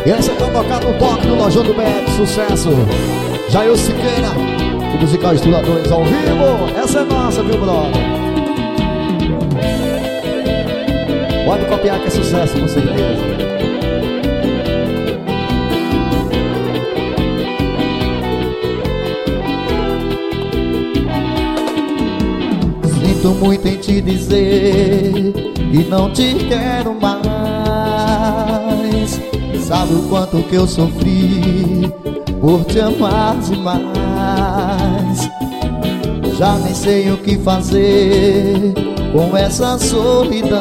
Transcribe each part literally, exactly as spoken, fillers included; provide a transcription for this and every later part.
E essa é pra tocar no toque do Lojão do Beto, sucesso. Jair Siqueira, o musical Estuladores ao vivo. Essa é nossa, viu, brother? Pode copiar que é sucesso, com certeza. Sinto muito em te dizer que não te quero mais. Sabe o quanto que eu sofri por te amar demais. Já nem sei o que fazer com essa solidão.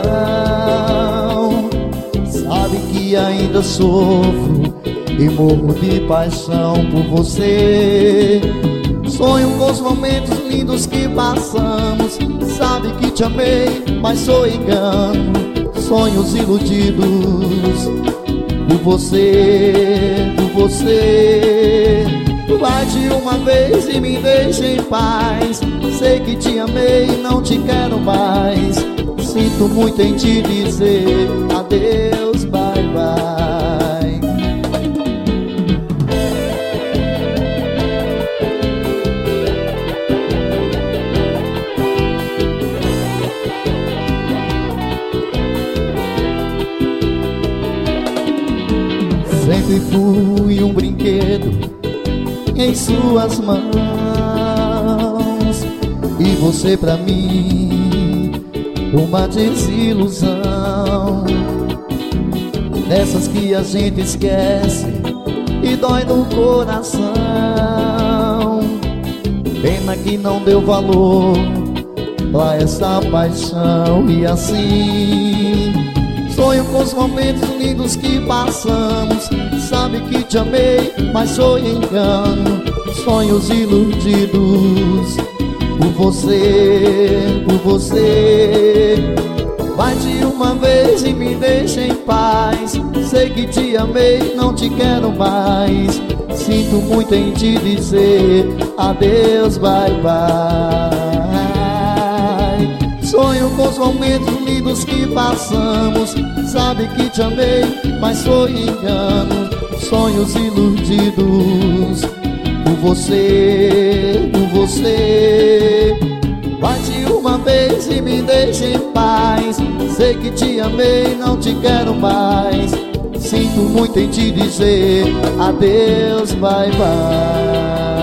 Sabe que ainda sofro e morro de paixão por você. Sonho com os momentos lindos que passamos. Sabe que te amei, mas sou engano. Sonhos iludidos por você, por você. Vai de uma vez e me deixa em paz. Sei que te amei e não te quero mais. Sinto muito em te dizer adeus, bye bye. Sempre fui um brinquedo em suas mãos, e você pra mim uma desilusão, dessas que a gente esquece e dói no coração. Pena que não deu valor pra essa paixão. E assim sonho com os momentos lindos que passamos. Sabe que te amei, mas sou engano. Sonhos iludidos por você, por você. Vai de uma vez e me deixa em paz. Sei que te amei, não te quero mais. Sinto muito em te dizer adeus, bye bye. Sonho com os momentos lindos que passamos. Sabe que te amei, mas foi engano. Sonhos iludidos por você, por você. Vai de uma vez e me deixa em paz. Sei que te amei, não te quero mais. Sinto muito em te dizer adeus, bye bye.